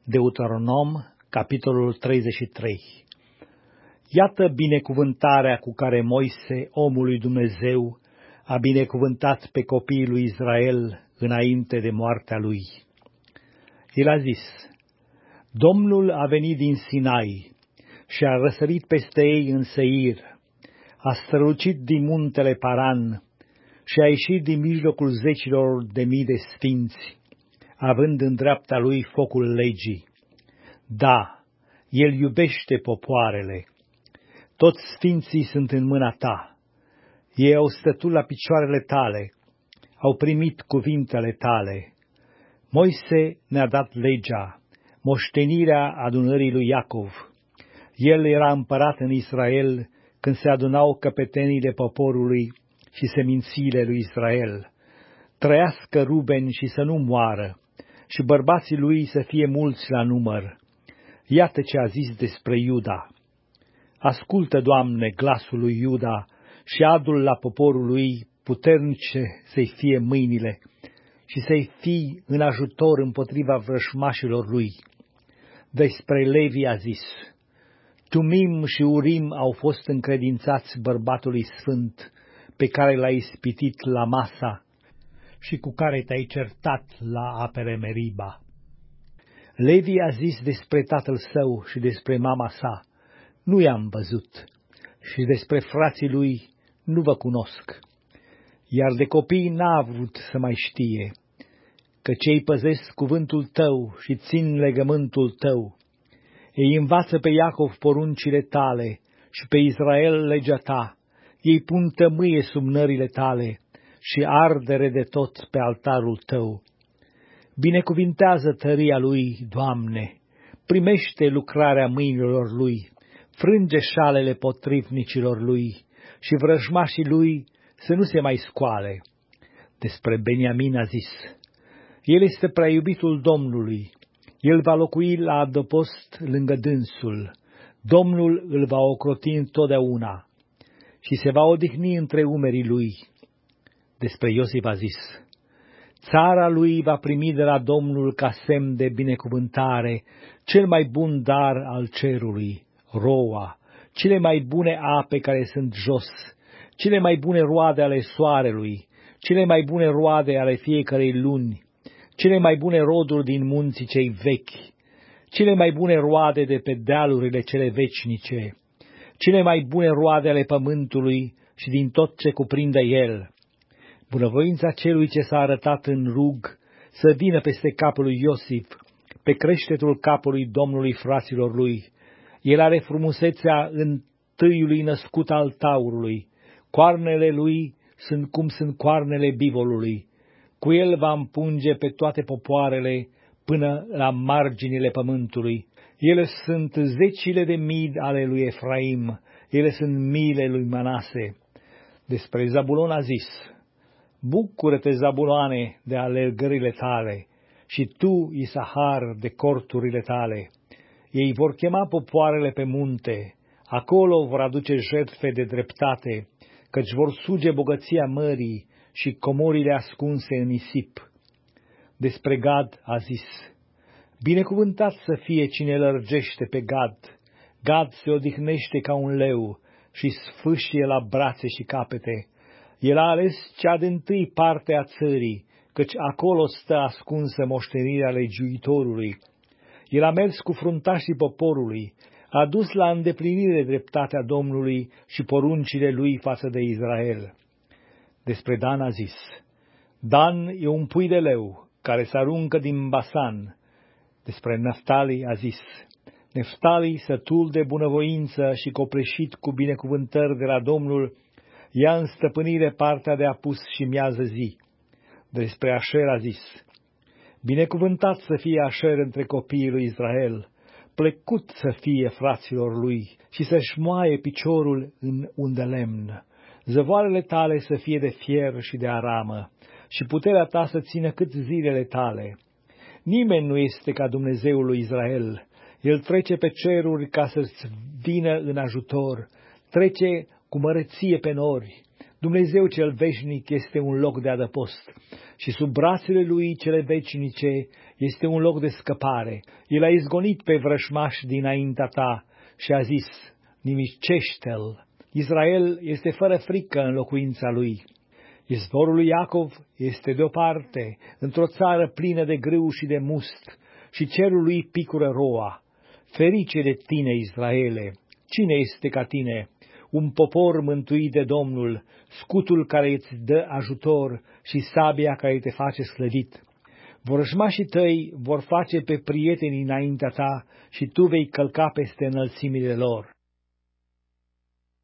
Deuteronom, capitolul 33. Iată binecuvântarea cu care Moise, omul lui Dumnezeu, a binecuvântat pe copiii lui Israel înainte de moartea lui. El a zis: Domnul a venit din Sinai și a răsărit peste ei în Seir, a strălucit din muntele Paran și a ieșit din mijlocul zecilor de mii de sfinți, având în dreapta lui focul legii. Da, el iubește popoarele. Toți sfinții sunt în mâna ta. Ei au stătut la picioarele tale, au primit cuvintele tale. Moise ne-a dat legea, moștenirea adunării lui Iacov. El era împărat în Israel când se adunau căpeteniile poporului și semințiile lui Israel. Trăiască Ruben și să nu moară, și bărbații lui să fie mulți la număr. Iată ce a zis despre Iuda. Ascultă, Doamne, glasul lui Iuda și adu-l la poporul lui, puternice să-i fie mâinile și să-i fii în ajutor împotriva vrășmașilor lui. Despre Levi a zis: Tumim și Urim au fost încredințați bărbatului sfânt, pe care l-ai ispitit la Masa și cu care te-ai certat la apele Meriba. Levi a zis despre tatăl său și despre mama sa: Nu i-am văzut, și despre frații lui: Nu vă cunosc. Iar de copii n-a vrut să mai știe, că cei păzesc cuvântul tău și țin legământul tău. Ei învață pe Iacov poruncile tale și pe Israel legea ta. Ei pun tămâie sub nările tale și ardere de tot pe altarul tău. Binecuvintează tăria lui, Doamne, primește lucrarea mâinilor lui, frânge șalele potrivnicilor lui și vrăjmașii lui să nu se mai scoale. Despre Beniamin a zis: El este prea iubitul Domnului, el va locui la adăpost lângă dânsul, Domnul îl va ocroti întotdeauna și se va odihni între umerii lui. Despre Iosif a zis: Țara lui va primi de la Domnul ca semn de binecuvântare cel mai bun dar al cerului, roa, cele mai bune ape care sunt jos, cele mai bune roade ale soarelui, cele mai bune roade ale fiecărei luni, cele mai bune roduri din munții cei vechi, cele mai bune roade de pe dealurile cele vecinice, cele mai bune roade ale pământului și din tot ce cuprinde el. Bunăvoința celui ce s-a arătat în rug să vină peste capul lui Iosif, pe creștetul capului Domnului fraților lui. El are frumusețea întâiului născut al taurului, coarnele lui sunt cum sunt coarnele bivolului. Cu el va împunge pe toate popoarele până la marginile pământului. Ele sunt zecile de mii ale lui Efraim, ele sunt miile lui Manase. Despre Zabulon a zis: Bucură-te, Zabuloane, de alergările tale, și tu, Isahar, de corturile tale. Ei vor chema popoarele pe munte, acolo vor aduce jertfe de dreptate, căci vor suge bogăția mării și comorile ascunse în nisip. Despre Gad a zis: Binecuvântat să fie cine lărgește pe Gad. Gad se odihnește ca un leu și sfâșie la brațe și capete. El a ales cea dintâi parte a țării, căci acolo stă ascunsă moștenirea legiuitorului. El a mers cu fruntașii poporului, a dus la îndeplinire dreptatea Domnului și poruncile lui față de Israel. Despre Dan a zis: Dan e un pui de leu care se aruncă din Basan. Despre Naftali a zis: Naftali, sătul de bunăvoință și copleșit cu binecuvântări de la Domnul, ia în stăpânire partea de apus și miază zi. Despre Așer a zis: Binecuvântat să fie Așer între copiii lui Israel, plăcut să fie fraților lui și să-și moaie piciorul în un de lemn. Zăvoarele tale să fie de fier și de aramă și puterea ta să țină cât zilele tale. Nimeni nu este ca Dumnezeul lui Israel. El trece pe ceruri ca să-ți vină în ajutor, trece cu măreție pe nori. Dumnezeu cel veșnic este un loc de adăpost și sub brațele lui cele vecinice este un loc de scăpare. El a izgonit pe vrășmași dinaintea ta și a zis, nimicește-l. Israel este fără frică în locuința lui. Izvorul lui Iacov este deoparte, într-o țară plină de grâu și de must, și cerul lui picură roa. Ferice de tine, Israele! Cine este ca tine? Un popor mântuit de Domnul, scutul care îți dă ajutor și sabia care te face slăvit. Vrăjmașii tăi vor face pe prietenii înaintea ta și tu vei călca peste înălțimile lor.